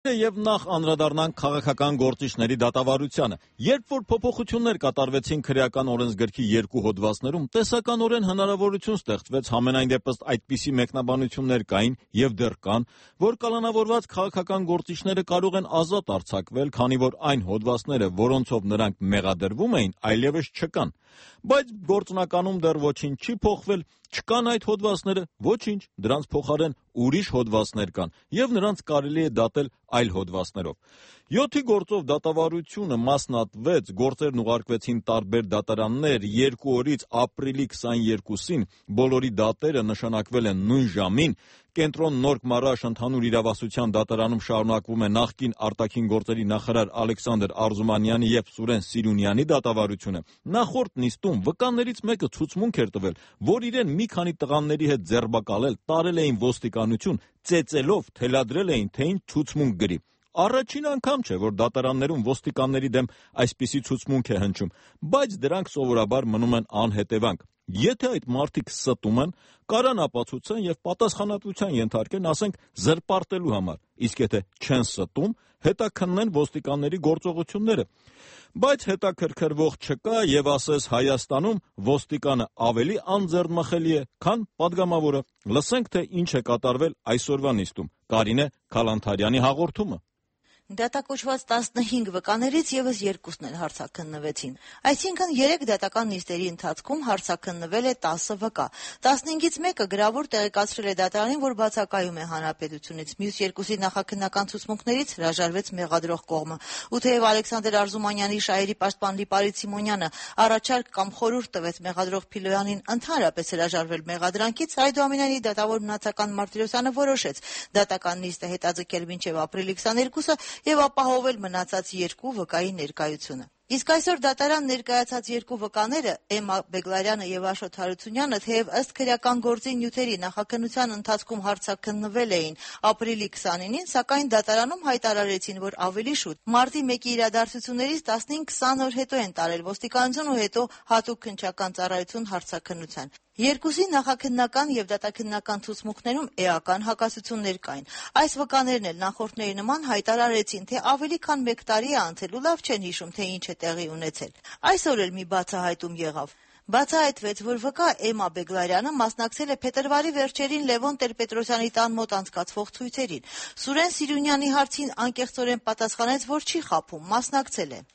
Եվ նախ անդրադառնանք քաղաքական գործիչների դատավարությանը։ Երբ որ փոփոխություններ կատարվեցին քրեական օրենսգրքի երկու հոդվածներում, տեսականորեն հնարավորություն ստեղծվեց, համենայն դեպս այդպիսի մեկնաբանություններ կային եւ դեռ կան, որ կալանավորված քաղաքական գործիչները կարող են ազատ արձակվել, քանի որ այն հոդվածները, որոնցով նրանք մեղադրվում էին, այլևս չկան։ Բայց գործնականում դեռ ոչինչ չի փոխվել, չկան այդ հոդվածները, ոչինչ, դրանց փոխարեն ուրիշ հոդվածներ կան, եւ նրանց կարելի է դատել այլ հոդվածներով։ 7-ի գործով դատավարությունը մասնատվեց, գործերն ուղարկվեցին տարբեր դատարաններ, 2 օրից ապրիլի 22-ին բոլորի դատերը նշանակվել են նույն ժամին, Կենտրոն Նորք Մարաշ ընդհանուր իրավասության դատարանում շարունակվում է նախկին արտաքին գործերի նախարար Ալեքսանդր Արզումանյանի եւ Սուրեն Սիրունյանի դատավարությունը։ Նախորդ նիստում վկաներից մեկը ցուցմունք էր տվել, որ իրեն մի քանի տղաների հետ ձերբակալել, տարել էին ոստիկանություն, ծեծելով թելադրել էին, թե ինչ ցուցմունք գրի։ Առաջին անգամ չէ, որ դատարաններում ոստիկանների դեմ այսպիսի ցուցմունք է հնչում, բայց դրանք սովորաբար մնում են անհետևանք։ Եթե այդ մարդիկ ստում են, կարան ապացուցեն եւ պատասխանատվության ենթարկեն, ասենք, զրպարտելու համար, իսկ եթե չեն ստում, հետաքննեն ոստիկանների գործողությունները։ Բայց հետաքրքրվող չկա եւ ասես Հայաստանում ոստիկանը ավելի անձեռնմխելի է, քան падգամավորը։ Լսենք, թե ինչ է կատարվել այսօրվա նիստում։ Կարինե Քալանթարյանի հաղորդումը։ Դատակոչված 15 վկաներից եւս 2-ն էլ հարցաքննվեցին։ Այսինքն 3 դատական նիստերի ընթացքում հարցաքննվել է 10 վկա։ 15-ից մեկը գրավոր տեղեկացրել է դատարանին, որ բացակայում է հանրապետությունից։ Մյուս 2-ի նախաքննական ցուցմունքներից հրաժարվեց մեղադրող կողմը։ Ու թեև Ալեքսանդր Արզումանյանի շահերի պաշտպան Լիպարիտ Սիմոնյանը առաջարկ կամ խորհուրդ տվեց մեղադրող Փիլոյանին ընդհանրապես հրաժարվել մեղադրանքից, այդուամենայնիվ դատավոր Մնացական Մարտիրոսյանը որոշեց դատական նիստը հետաձգել մինչև ապրիլի 22-ը եւ ապահովել մնացած 2 վկայի ներկայությունը։ Իսկ այսօր դատարան ներկայացած 2 վկաները Էմմա Բեգլարյանը եւ Աշոտ Հարությունյանը, թեև ըստ քրեական գործի նյութերի նախաքննության ընթացքում հարցաքննվել էին ապրիլի 29-ին, սակայն դատարանում հայտարարեցին, որ ավելի շուտ մարտի 1-ի իրադարձություններից 15-20 օր հետո են տարել ոստիկանություն ու հետո հատուկ քննչական ծառայություն հարցաքննության։ 2-ի նախաքննական եւ դատաքննական ցուցմունքներում էական հակասություններ կային։ Այս վկաներն էլ նախորդների նման հայտարարեցին, թե ավելի քան 1 տարի է անցել ու լավ չեն հիշում, թե ինչ է տեղի ունեցել։ Այսօր էլ մի բացահայտում եղավ։ Բացահայտվեց, որ վկա Էմմա Բեգլարյանը մասնակցել է փետրվարի վերջերին Լևոն Տեր-Պետրոսյանի տան մոտ անցկացվող ցույցերին։ Սուրեն Սիրունյանի հարցին անկեղծորեն պատասխանեց, որ չի խաբում, մասնակցել է։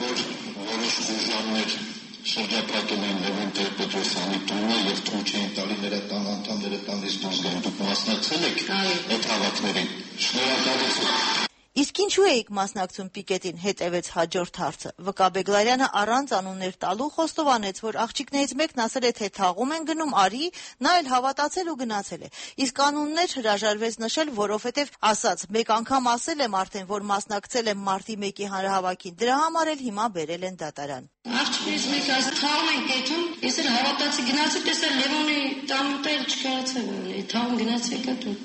Շրջապատում են Լևոն Տեր-Պետրոսյանի տունը եւ թույլ չէին տալի նրա տան անդամները տանից դուրս գան։ Դուք մասնակցել եք այդ հավաքներին։ Շնորհակալություն։ Իսկ ինչու էիք մասնակցում պիկետին, հետևեց հաջորդ հարցը։ Վկա Բեգլարյանը առանց անուններ տալու խոստովանեց, որ աղջիկներից մեկն ասել է, թե թաղում են գնում, արի, նա էլ հավատացել ու գնացել է։ Իսկ անուններ հրաժարվեց նշել, որովհետև ասաց, մեկ անգամ ասել եմ արդեն, որ մասնակցել եմ մարտի 1-ի հանրահավաքին, դրա համար էլ հիմա բերել են դատարան։ Աղջիկներից մեկը ասել, թաղում են կեթում, ես էլ հավատացի, գնացի, տեսա Լևոնի տան մոտ էլ չկարացել, թաղում գնացի եկա դու։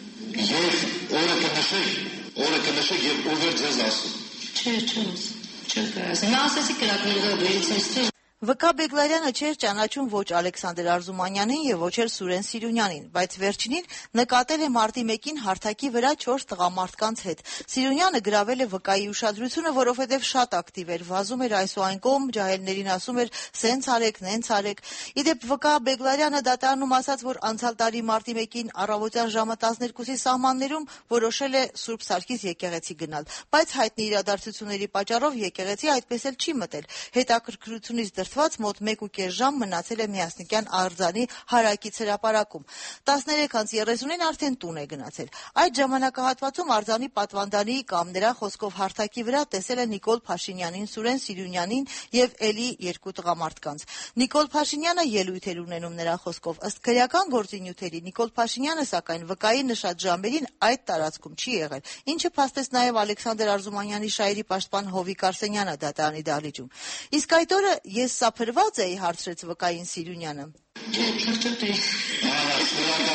Օրը կնշեք եւ ով էր ձեզ ասում։ Չէ, նա ասեցի կրակներով վերցրեցի։ Վկա Բեգլարյանը չէր ճանաչում ոչ Ալեքսանդր Արզումանյանին եւ ոչ էլ Սուրեն Սիրունյանին, բայց վերջինին նկատել է մարտի 1-ին հարթակի վրա 4 տղամարդկանց հետ։ Սիրունյանը գրավել է վկայի ուշադրությունը, որովհետեւ շատ ակտիվ էր, վազում էր այս ու այն կողմ, ջահելներին ասում էր՝ «Սենց արեք, նենց արեք»։ Իդեպ վկա Բեգլարյանը դատարանում ասաց, որ անցյալ տարի մարտի 1-ին առավոտյան ժամը 12-ի սահմաններում որոշել է Սուրբ Սարգիս եկեղեցի գնալ, բայց հայտնի իրադարձությունների պատճառով եկեղեցի այդպես էլ չի մտել։ Հետաքրքրությունից մոտ 1.5 ժամ մնացել է Միասնիկյան արձանի հարակից հրապարակում։ 13:30-ին արդեն տուն է գնացել։ Այդ ժամանակահատվածում արձանի պատվանդանի կամ նրա խոսքով հարթակի վրա տեսել է Նիկոլ Փաշինյանին, Սուրեն Սիրունյանին եւ էլի 2 տղամարդկանց։ Նիկոլ Փաշինյանը ելույթ էր ունենում նրա խոսքով։ Ըստ քրեական գործի նյութերի Նիկոլ Փաշինյանը սակայն վկայի նշած ժամերին այդ տարածքում չի եղել, ինչը փաստեց նաեւ Ալեքսանդր Արզումանյանի շահերի պաշտպան Հովիկ Արսենյանը դատարանի դահլիճում։ Իսկ այդ օրը ես սափրված էի, հարցրեց վկային Սիրունյանը։ Փրկչոտ էի։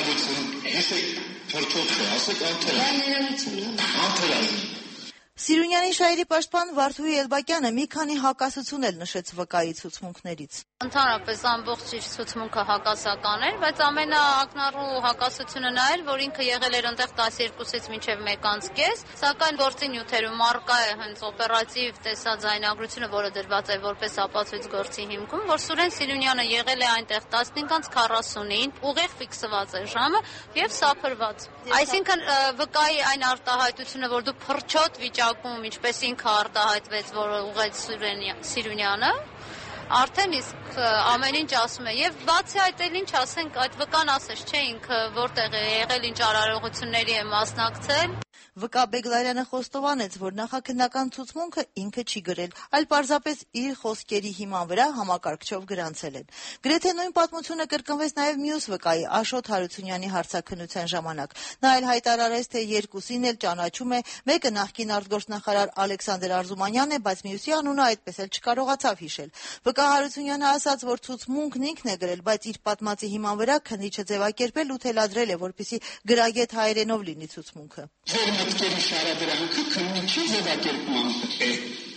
Շնորհակալություն։ Ասեք, փրկչոտ է, ասեք անթերալ։ Ներողություն։ Անթերալ։ Սիրունյանը Սիրունյանի շահերի պաշտպան Վարդուհի Էլբակյանը մի քանի հակասություն էլ նշեց վկայի ցուցմունքներից։ Ընդհանրապես ամբողջ իր ցուցմունքը հակասական էր, բայց ամենաակնառու հակասությունը նա էր, որ ինքը եղել էր այնտեղ 12-ից մինչև 1:30, սակայն գործի նյութերում առկա է հենց օպերատիվ տեսաձայնագրությունը, որը դրված է որպես ապացույց գործի հիմքում, որ Սուրեն Սիրունյանը եղել է այնտեղ 15:40-ին, ուղիղ ֆիքսված է ժամը եւ սափրված։ Այսինքն վկայի այն արտահայտությունը, որ դու փրչոտ վիճակում, ինչպես ինքը արտահայտվեց, որ ուղղեց Սիրունյանը, արդեն իսկ ամեն ինչ ասում է եւ բացի այդ էլ ինչ ասենք, այդ վկան ասես չէ ինքը որտեղ է եղել, ինչ արարողությունների է մասնակցել։ Վկա Բեգլարյանը խոստովանեց, որ նախաքննական ցուցմունքը ինքը չի գրել, այլ պարզապես իր խոսքերի հիման վրա համակարգչով գրանցել են։ Գրեթե նույն պատմությունը կրկնվեց նաև մյուս վկայի Աշոտ Հարությունյանի հարցաքննության ժամանակ։ Նա էլ հայտարարեց, թե երկուսին էլ ճանաչում է, մեկը նախկին արտգործնախարար Ալեքսանդր Արզումանյանն է, բայց մյուսի անունը այդպես էլ չկարողացավ հիշել։ Վկա Հարությունյանը ասաց, որ ցուցմունքն ինքն է գրել, բայց իր պատմածի հիման վրա քննիչը ձևակերպել ու թելադրել է, որպեսզի գրագետ հայերենով լինի ցուցմունքը։ Մտքերի շարադրանքը քննիչի ձևակերպման է։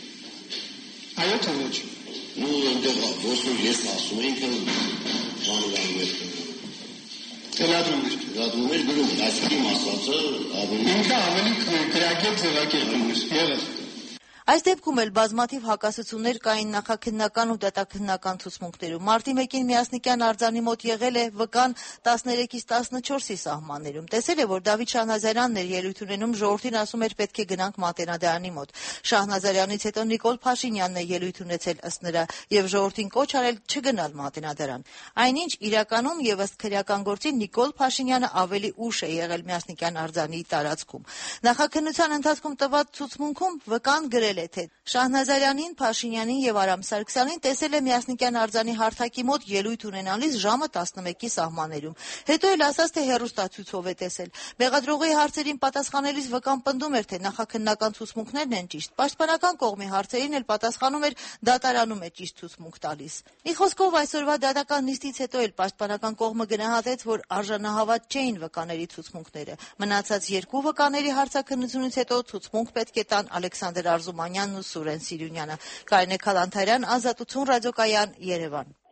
Այո, թե ոչ։ Ну, այնտեղ ոսու ես ասում ինքը բանվանում էր։ Թելադրում էր գրում, այսինքն ասածը ավելի ինքը ավելի գրագետ ձևակերպում էր։ Եղավ։ Այս դեպքում էլ բազմաթիվ հակասություններ կային նախաքննական ու դատաքննական ցուցմունքներում։ Մարտի 1-ին Միասնիկյան արձանի մոտ եղել է վկան 13-ից 14-ի սահմաններում։ Տեսել է, որ Դավիթ Շահնազարյանն էր ելույթ ունենում, ժողովրդին ասում էր պետք է գնանք Մատենադարանի մոտ։ Շահնազարյանից հետո Նիկոլ Փաշինյանն է ելույթ ունեցել ըստ նրա եւ ժողովրդին կոչ արել չգնալ Մատենադարան։ Այնինչ իրականում եւ ըստ քրեական գործի Նիկոլ Փաշինյանը ավելի ուշ է եղել Միասնիկյան արձանի տարածքում։ Նախաքննության ընթացքում տված ցուցմունքում վկան գրել թե Շահնազարյանին, Փաշինյանին եւ Արամ Սարգսյանին տեսել է Միասնիկյան արձանի հարթակի մոտ ելույթ ունենալիս ժամը 11-ի սահմաններում։ Հետո էլ ասաց, թե հեռուստացույցով է տեսել։ Մեղադրողի հարցերին պատասխանելիս վկան պնդում էր, թե նախաքննական ցուցմունքներն են ճիշտ։ Պաշտպանական կողմի հարցերին էլ պատասխանում էր, դատարանում է ճիշտ ցուցմունք տալիս։ Մի խոսքով այսօրվա դատական նիստից հետո էլ պաշտպանական կողմը գնահատեց, որ արժանահավատ չէին վկաների ցուցմունքները։ Մնացած երկու վկաների հարցաքննությունից հետո ցուցմունք պետք է տան Ալեքսանդր Արզումանյանն ու Սուրեն Սիրունյանը։ Կարինե Քալանթարյան, Ազատություն ռադիոկայան, Երևան։